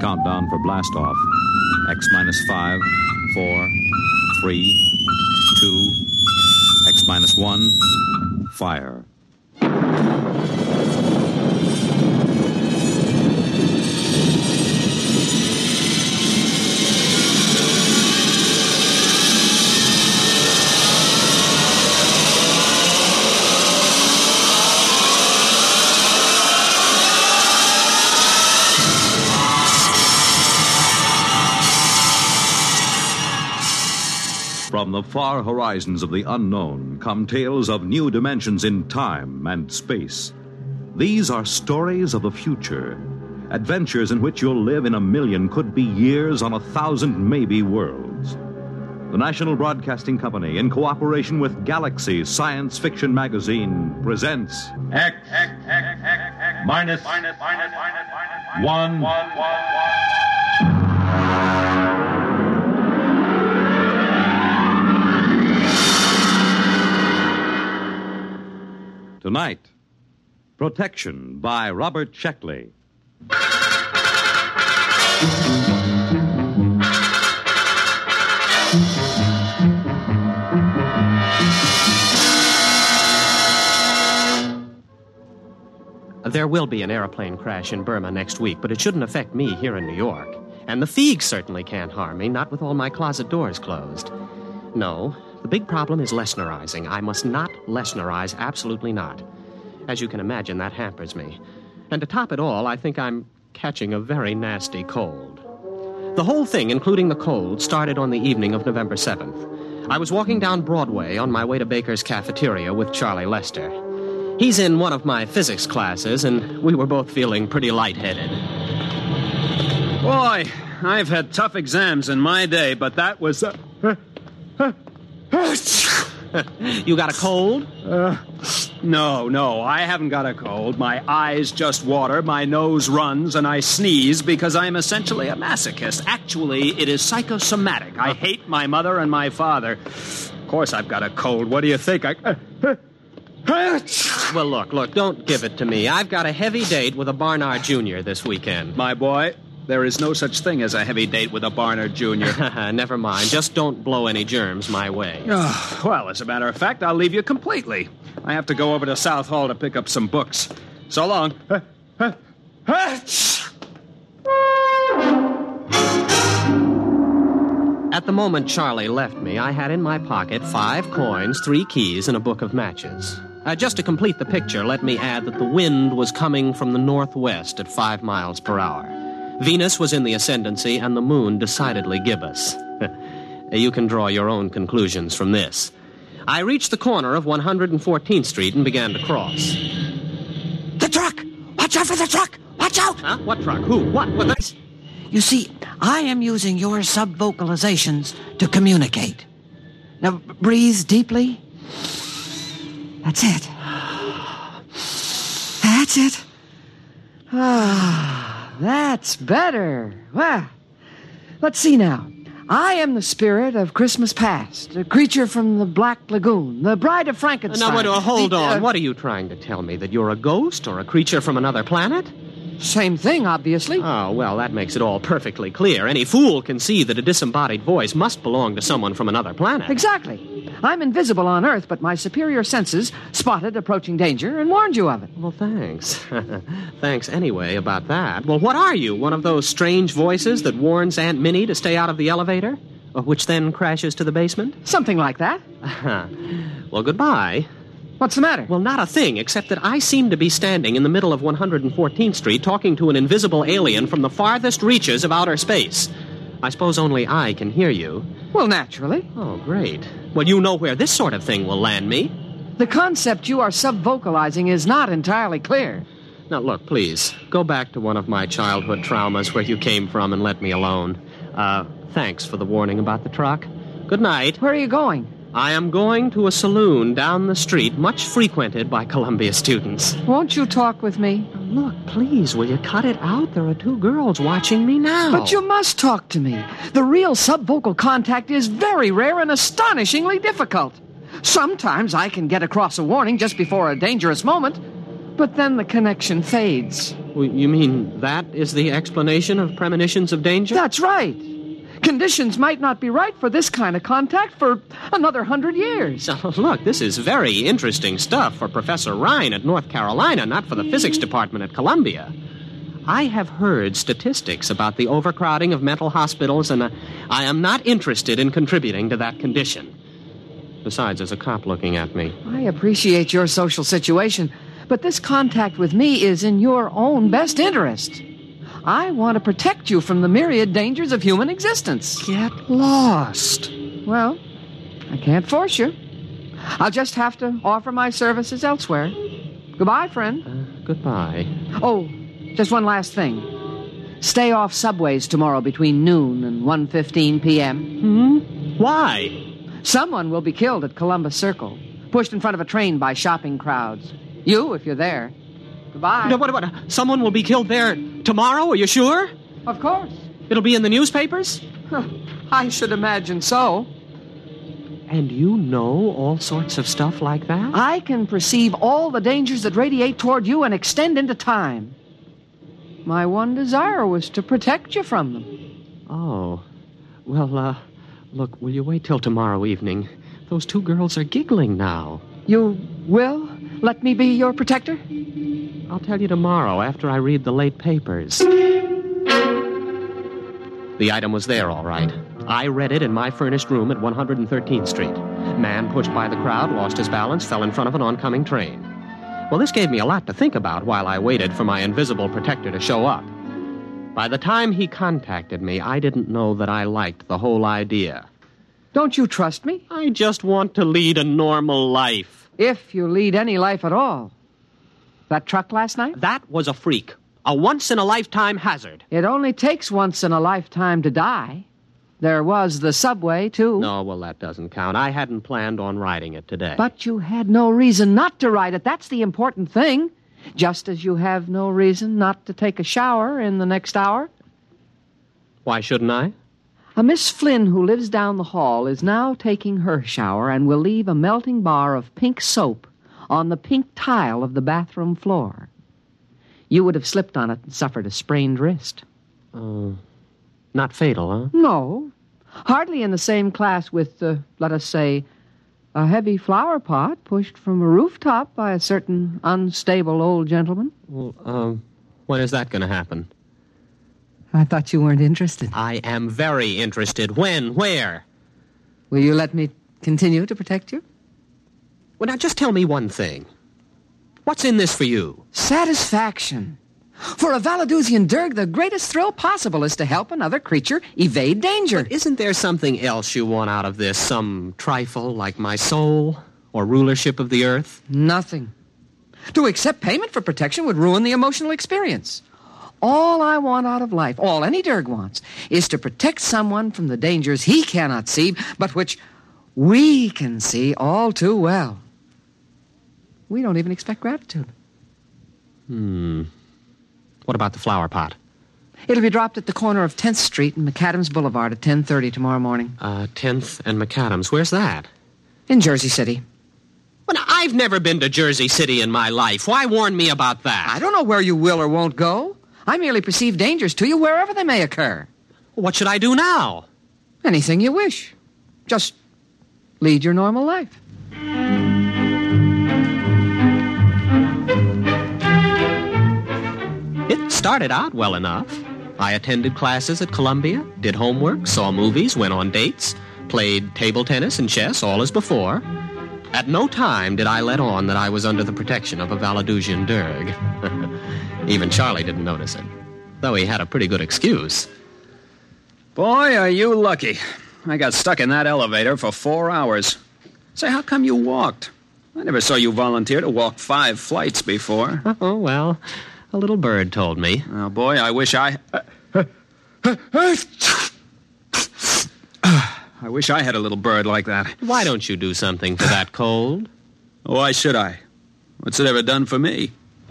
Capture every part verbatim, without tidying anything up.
countdown for blast-off. X minus five, four, three, two, X minus one, fire. From the far horizons of the unknown come tales of new dimensions in time and space. These are stories of the future, adventures in which you'll live in a million, could be years, on a thousand maybe worlds. The National Broadcasting Company, in cooperation with Galaxy Science Fiction Magazine, presents X, X, X, X, X minus, minus, minus, minus, minus, one, one, one, one. Tonight, Protection by Robert Sheckley. There will be an airplane crash in Burma next week, but it shouldn't affect me here in New York. And the Feegs certainly can't harm me, not with all my closet doors closed. No, the big problem is Lesnarizing. I must not Lesnarize, absolutely not. As you can imagine, that hampers me. And to top it all, I think I'm catching a very nasty cold. The whole thing, including the cold, started on the evening of November seventh. I was walking down Broadway on my way to Baker's Cafeteria with Charlie Lester. He's in one of my physics classes, and we were both feeling pretty lightheaded. Boy, I've had tough exams in my day, but that was... Uh, uh, uh, uh, You got a cold? Uh, no, no, I haven't got a cold. My eyes just water, my nose runs, and I sneeze because I'm essentially a masochist. Actually, it is psychosomatic. I hate my mother and my father. Of course I've got a cold. What do you think? I... Uh, uh, Well, look, look, don't give it to me. I've got a heavy date with a Barnard Junior this weekend. My boy, there is no such thing as a heavy date with a Barnard Junior Never mind. Just don't blow any germs my way. Oh, well, as a matter of fact, I'll leave you completely. I have to go over to South Hall to pick up some books. So long. At the moment Charlie left me, I had in my pocket five coins, three keys, and a book of matches. Uh, just to complete the picture, let me add that the wind was coming from the northwest at five miles per hour. Venus was in the ascendancy, and the moon decidedly gibbous. You can draw your own conclusions from this. I reached the corner of one hundred fourteenth Street and began to cross. The truck! Watch out for the truck! Watch out! Huh? What truck? Who? What? What? That's... You see, I am using your sub-vocalizations to communicate. Now, breathe deeply. That's it. That's it. Ah, that's better. Well, let's see now. I am the spirit of Christmas past, a creature from the Black Lagoon, the bride of Frankenstein. Now, wait, uh, hold the, on. Uh, what are you trying to tell me? That you're a ghost or a creature from another planet? Same thing, obviously. Oh, well, that makes it all perfectly clear. Any fool can see that a disembodied voice must belong to someone from another planet. Exactly. I'm invisible on Earth, but my superior senses spotted approaching danger and warned you of it. Well, thanks. Thanks anyway about that. Well, what are you? One of those strange voices that warns Aunt Minnie to stay out of the elevator? Which then crashes to the basement? Something like that. Well, goodbye. What's the matter? Well, not a thing, except that I seem to be standing in the middle of one hundred fourteenth Street talking to an invisible alien from the farthest reaches of outer space. I suppose only I can hear you. Well, naturally. Oh, great. Well, you know where this sort of thing will land me. The concept you are sub-vocalizing is not entirely clear. Now, look, please, go back to one of my childhood traumas where you came from and let me alone. Uh, thanks for the warning about the truck. Good night. Where are you going? I am going to a saloon down the street, much frequented by Columbia students. Won't you talk with me? Look, please, will you cut it out? There are two girls watching me now. But you must talk to me. The real subvocal contact is very rare and astonishingly difficult. Sometimes I can get across a warning just before a dangerous moment, but then the connection fades. Well, you mean that is the explanation of premonitions of danger? That's right. Conditions might not be right for this kind of contact for another hundred years. Oh, look, this is very interesting stuff for Professor Ryan at North Carolina, not for the physics department at Columbia. I have heard statistics about the overcrowding of mental hospitals, and uh, I am not interested in contributing to that condition. Besides, there's a cop looking at me. I appreciate your social situation, but this contact with me is in your own best interest. I want to protect you from the myriad dangers of human existence. Get lost. Well, I can't force you. I'll just have to offer my services elsewhere. Goodbye, friend. Uh, goodbye. Oh, just one last thing. Stay off subways tomorrow between noon and one fifteen p.m. Hmm? Why? Someone will be killed at Columbus Circle, pushed in front of a train by shopping crowds. You, if you're there. Goodbye. No, what, what, someone will be killed there tomorrow? Are you sure? Of course. It'll be in the newspapers? I should imagine so. And you know all sorts of stuff like that? I can perceive all the dangers that radiate toward you and extend into time. My one desire was to protect you from them. Oh. Well, uh, look, will you wait till tomorrow evening? Those two girls are giggling now. You will let me be your protector? I'll tell you tomorrow after I read the late papers. The item was there, all right. I read it in my furnished room at one hundred thirteenth Street. Man pushed by the crowd, lost his balance, fell in front of an oncoming train. Well, this gave me a lot to think about while I waited for my invisible protector to show up. By the time he contacted me, I didn't know that I liked the whole idea. Don't you trust me? I just want to lead a normal life. If you lead any life at all. That truck last night? That was a freak. A once-in-a-lifetime hazard. It only takes once in a lifetime to die. There was the subway, too. No, well, that doesn't count. I hadn't planned on riding it today. But you had no reason not to ride it. That's the important thing. Just as you have no reason not to take a shower in the next hour. Why shouldn't I? A Miss Flynn who lives down the hall is now taking her shower and will leave a melting bar of pink soap on the pink tile of the bathroom floor. You would have slipped on it and suffered a sprained wrist. Oh, uh, not fatal, huh? No. Hardly in the same class with, uh, let us say, a heavy flower pot pushed from a rooftop by a certain unstable old gentleman. Well, um, when is that going to happen? I thought you weren't interested. I am very interested. When? Where? Will you let me continue to protect you? Well, now, just tell me one thing. What's in this for you? Satisfaction. For a Valadusian Derg, the greatest thrill possible is to help another creature evade danger. But isn't there something else you want out of this? Some trifle like my soul or rulership of the earth? Nothing. To accept payment for protection would ruin the emotional experience. All I want out of life, all any Derg wants, is to protect someone from the dangers he cannot see, but which we can see all too well. We don't even expect gratitude. Hmm. What about the flower pot? It'll be dropped at the corner of tenth Street and McAdams Boulevard at ten thirty tomorrow morning. Uh, tenth and McAdams. Where's that? In Jersey City. Well, now, I've never been to Jersey City in my life. Why warn me about that? I don't know where you will or won't go. I merely perceive dangers to you wherever they may occur. What should I do now? Anything you wish. Just lead your normal life. It started out well enough. I attended classes at Columbia, did homework, saw movies, went on dates, played table tennis and chess, all as before. At no time did I let on that I was under the protection of a Valadusian Derg. Even Charlie didn't notice it, though he had a pretty good excuse. Boy, are you lucky. I got stuck in that elevator for four hours. Say, how come you walked? I never saw you volunteer to walk five flights before. Oh, well, a little bird told me. Oh, boy, I wish I... I wish I had a little bird like that. Why don't you do something for that cold? Why should I? What's it ever done for me?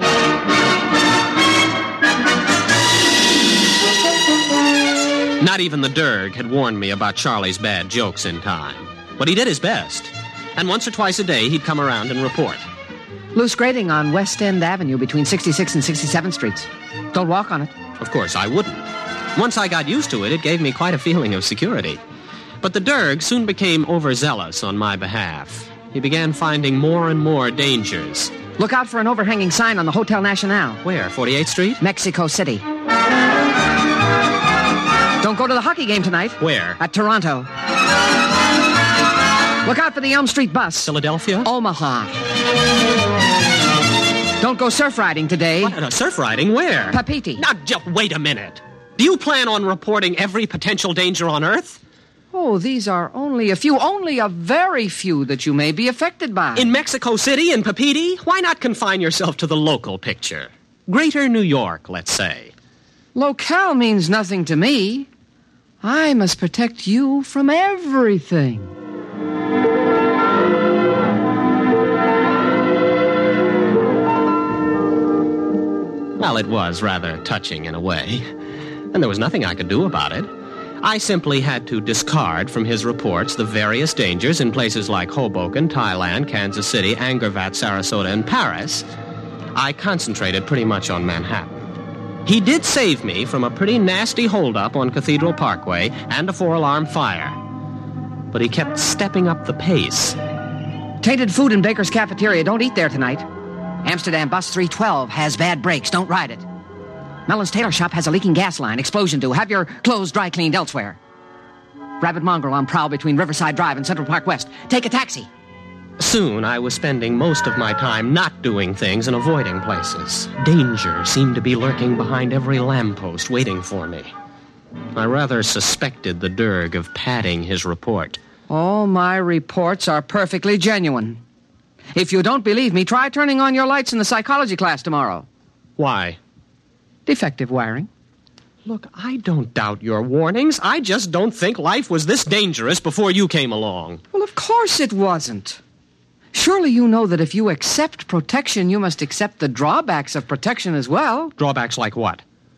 Not even the Derg had warned me about Charlie's bad jokes in time. But he did his best. And once or twice a day, he'd come around and report. Loose grading on West End Avenue between sixty-sixth and sixty-seventh Streets. Don't walk on it. Of course, I wouldn't. Once I got used to it, it gave me quite a feeling of security. But the Derg soon became overzealous on my behalf. He began finding more and more dangers. Look out for an overhanging sign on the Hotel Nacional. Where, forty-eighth Street? Mexico City. Don't go to the hockey game tonight. Where? At Toronto. Look out for the Elm Street bus. Philadelphia? Omaha. Don't go surf riding today. What? Uh, surf riding? Where? Papiti. Now, just wait a minute. Do you plan on reporting every potential danger on Earth? Oh, these are only a few, only a very few that you may be affected by. In Mexico City and Papiti? Why not confine yourself to the local picture? Greater New York, let's say. Locale means nothing to me. I must protect you from everything. Well, it was rather touching in a way, and there was nothing I could do about it. I simply had to discard from his reports the various dangers in places like Hoboken, Thailand, Kansas City, Angervat, Sarasota, and Paris. I concentrated pretty much on Manhattan. He did save me from a pretty nasty holdup on Cathedral Parkway and a four-alarm fire. But he kept stepping up the pace. Tainted food in Baker's Cafeteria. Don't eat there tonight. Amsterdam Bus three twelve has bad brakes. Don't ride it. Mellon's Tailor Shop has a leaking gas line. Explosion due. Have your clothes dry cleaned elsewhere. Rabbit mongrel on prowl between Riverside Drive and Central Park West. Take a taxi. Soon, I was spending most of my time not doing things and avoiding places. Danger seemed to be lurking behind every lamppost waiting for me. I rather suspected the Derg of padding his report. All my reports are perfectly genuine. If you don't believe me, try turning on your lights in the psychology class tomorrow. Why? Defective wiring. Look, I don't doubt your warnings. I just don't think life was this dangerous before you came along. Well, of course it wasn't. Surely you know that if you accept protection, you must accept the drawbacks of protection as well. Drawbacks like what?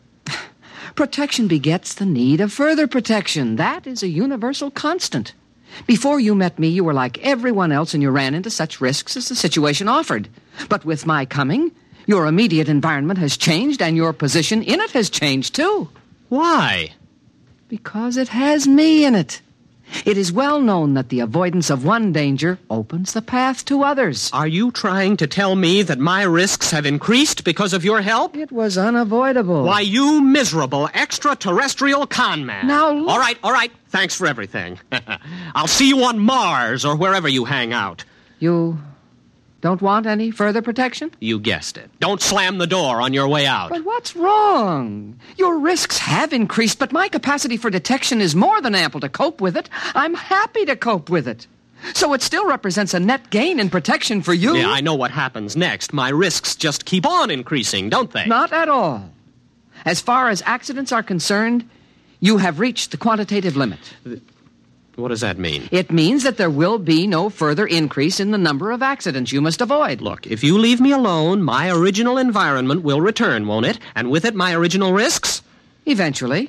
Protection begets the need of further protection. That is a universal constant. Before you met me, you were like everyone else, and you ran into such risks as the situation offered. But with my coming, your immediate environment has changed, and your position in it has changed, too. Why? Because it has me in it. It is well known that the avoidance of one danger opens the path to others. Are you trying to tell me that my risks have increased because of your help? It was unavoidable. Why, you miserable extraterrestrial con man. Now, look. All right, all right. Thanks for everything. I'll see you on Mars or wherever you hang out. You don't want any further protection? You guessed it. Don't slam the door on your way out. But what's wrong? Your risks have increased, but my capacity for detection is more than ample to cope with it. I'm happy to cope with it. So it still represents a net gain in protection for you. Yeah, I know what happens next. My risks just keep on increasing, don't they? Not at all. As far as accidents are concerned, you have reached the quantitative limit. What does that mean? It means that there will be no further increase in the number of accidents you must avoid. Look, if you leave me alone, my original environment will return, won't it? And with it, my original risks? Eventually.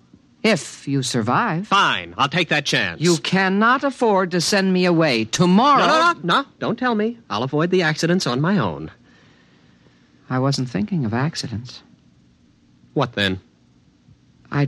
If you survive. Fine, I'll take that chance. You cannot afford to send me away. Tomorrow... No, no, no, no, don't tell me. I'll avoid the accidents on my own. I wasn't thinking of accidents. What then? I...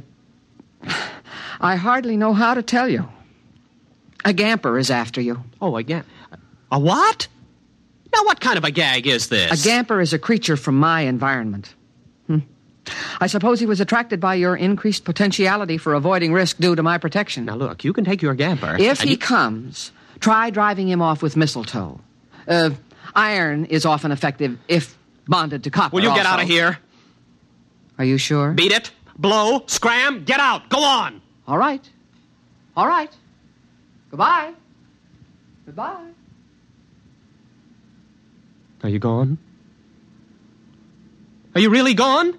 I hardly know how to tell you. A gamper is after you. Oh, a gag. A what? Now, what kind of a gag is this? A gamper is a creature from my environment. Hmm. I suppose he was attracted by your increased potentiality for avoiding risk due to my protection. Now, look, you can take your gamper. If he you... comes, try driving him off with mistletoe. Uh, iron is often effective if bonded to copper. Will you get also. out of here? Are you sure? Beat it. Blow. Scram. Get out. Go on. All right. All right. Goodbye. Goodbye. Are you gone? Are you really gone?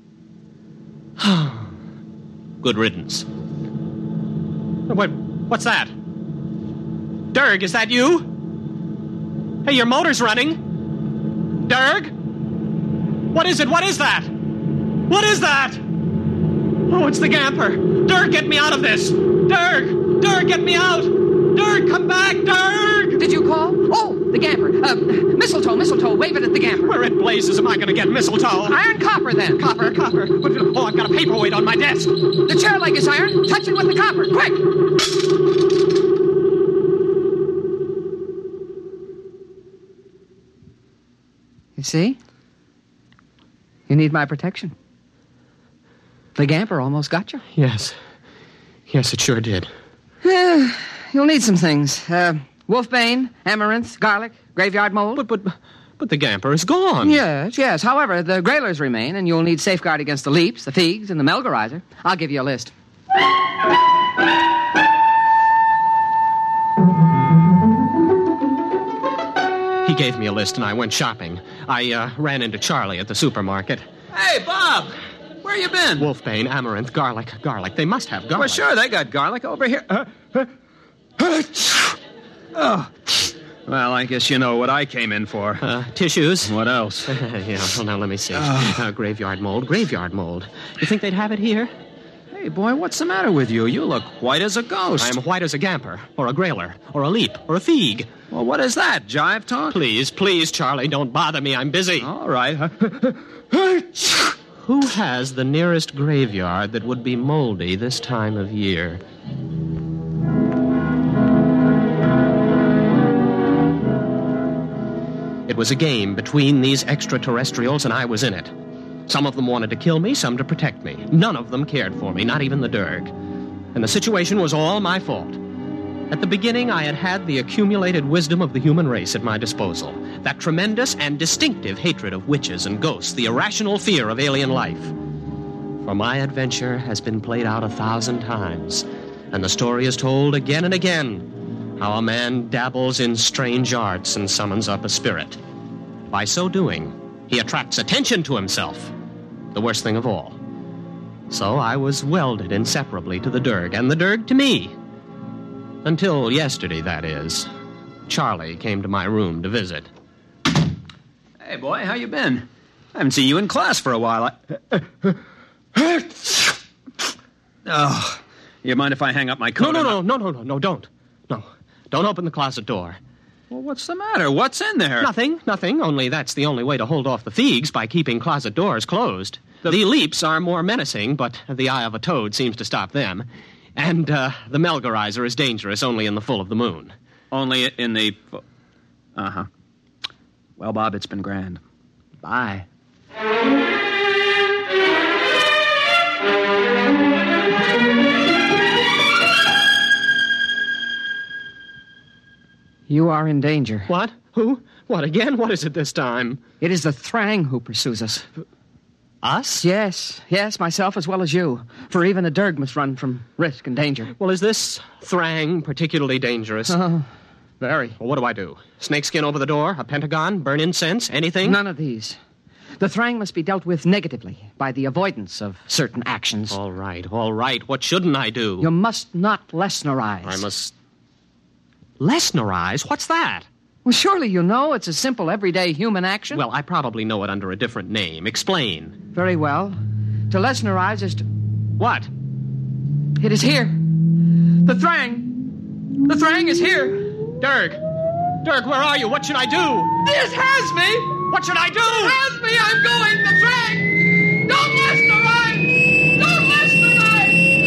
Good riddance. What? What's that? Derg, is that you? Hey, your motor's running. Derg? What is it? What is that? What is that? Oh, it's the gamper. Derg, get me out of this. Derg! Derg, get me out! Derg, come back! Derg! Did you call? Oh, the gamper. Uh, mistletoe, mistletoe, wave it at the Gamper. Where in blazes am I going to get mistletoe? Iron copper, then. Copper, copper. What- Oh, I've got a paperweight on my desk. The chair leg is iron. Touch it with the copper, quick! You see? You need my protection. The Gamper almost got you. Yes. Yes, it sure did. Eh, you'll need some things. Uh, wolfbane, amaranth, garlic, graveyard mold. But, but, but the Gamper is gone. Yes, yes. However, the grailers remain, and you'll need safeguard against the leaps, the figs, and the melgarizer. I'll give you a list. He gave me a list, and I went shopping. I uh, ran into Charlie at the supermarket. Hey, Bob, where you been? Wolfbane, amaranth, garlic, garlic. They must have garlic. Well, sure, they got garlic over here. Uh, uh, uh, oh. Well, I guess you know what I came in for. Uh, tissues. What else? Yeah, well, now let me see. Uh, graveyard mold, graveyard mold. You think they'd have it here? Hey, boy, what's the matter with you? You look white as a ghost. I am white as a Gamper, or a grailer, or a leap, or a feeg. Well, what is that, jive talk? Please, please, Charlie, don't bother me. I'm busy. All right. Who has the nearest graveyard that would be moldy this time of year? It was a game between these extraterrestrials, and I was in it. Some of them wanted to kill me, some to protect me. None of them cared for me, not even the Derg. And the situation was all my fault. At the beginning, I had had the accumulated wisdom of the human race at my disposal. That tremendous and distinctive hatred of witches and ghosts, the irrational fear of alien life. For my adventure has been played out a thousand times, and the story is told again and again, how a man dabbles in strange arts and summons up a spirit. By so doing, he attracts attention to himself, the worst thing of all. So I was welded inseparably to the Derg, and the Derg to me. Until yesterday, that is. Charlie came to my room to visit. Hey, boy, how you been? I haven't seen you in class for a while. I... Oh, you mind if I hang up my coat? No, no, no, no, no, no, no, don't. No, don't open the closet door. Well, what's the matter? What's in there? Nothing, nothing, only that's the only way to hold off the Feegs, by keeping closet doors closed. The, the Leaps are more menacing, but the eye of a toad seems to stop them. And uh, the Melgarizer is dangerous only in the full of the moon. Only in the... Uh-huh. Well, Bob, it's been grand. Bye. You are in danger. What? Who? What again? What is it this time? It is the Thrang who pursues us. Us? Yes, yes, myself as well as you. For even a Derg must run from risk and danger. Well, is this Thrang particularly dangerous? Oh, very. Well, what do I do? Snakeskin over the door? A pentagon? Burn incense? Anything? None of these. The Thrang must be dealt with negatively by the avoidance of certain actions. All right, all right. What shouldn't I do? You must not Lesnerize. I must... Lesnerize? What's that? Well, surely you know it's a simple, everyday human action. Well, I probably know it under a different name. Explain. Very well. To Lesnerize is to... What? It is here. The Thrang. The Thrang is here. Derg. Derg, where are you? What should I do? This has me. What should I do? It has me. I'm going. The Thrang. Don't Lesnerize. Don't Lesnerize.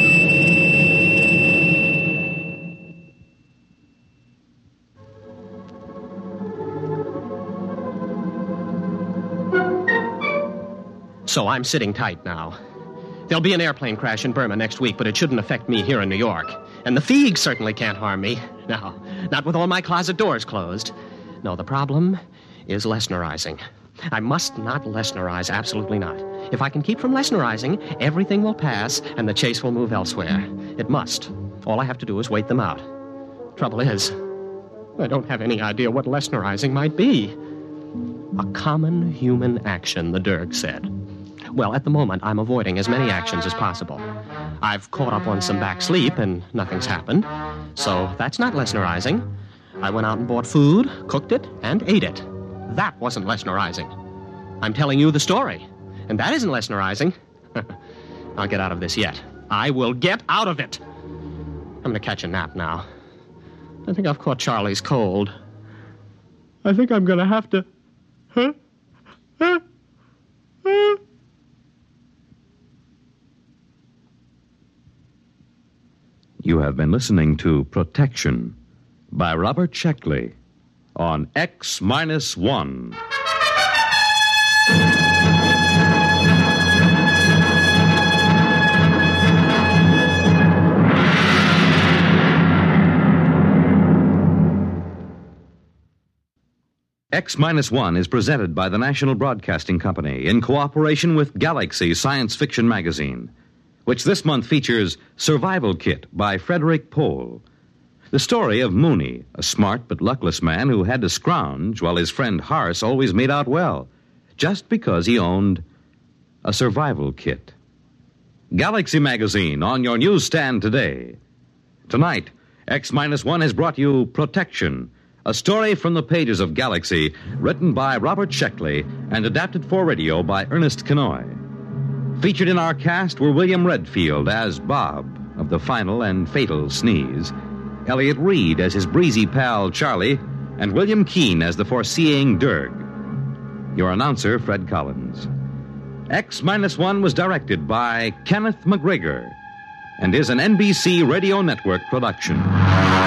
Don't. So I'm sitting tight now. There'll be an airplane crash in Burma next week, but it shouldn't affect me here in New York. And the Feegs certainly can't harm me. No, not with all my closet doors closed. No, the problem is Lesnerizing. I must not Lesnerize, absolutely not. If I can keep from Lesnerizing, everything will pass and the chase will move elsewhere. It must. All I have to do is wait them out. Trouble is, I don't have any idea what Lesnerizing might be. A common human action, the Derg said. Well, at the moment, I'm avoiding as many actions as possible. I've caught up on some back sleep, and nothing's happened. So that's not Lesnerizing. I went out and bought food, cooked it, and ate it. That wasn't Lesnerizing. I'm telling you the story, and that isn't Lesnerizing. I'll get out of this yet. I will get out of it. I'm going to catch a nap now. I think I've caught Charlie's cold. I think I'm going to have to... Huh? Huh? Huh? You have been listening to Protection by Robert Sheckley on X minus one. X minus one is presented by the National Broadcasting Company in cooperation with Galaxy Science Fiction Magazine, which this month features Survival Kit by Frederick Pohl. The story of Mooney, a smart but luckless man who had to scrounge while his friend Harse always made out well, just because he owned a survival kit. Galaxy Magazine on your newsstand today. Tonight, X minus one has brought you Protection, a story from the pages of Galaxy, written by Robert Sheckley and adapted for radio by Ernest Kenoy. Featured in our cast were William Redfield as Bob of the Final and Fatal Sneeze, Elliot Reed as his breezy pal Charlie, and William Keene as the foreseeing Derg. Your announcer, Fred Collins. X minus one was directed by Kenneth McGregor and is an N B C Radio Network production.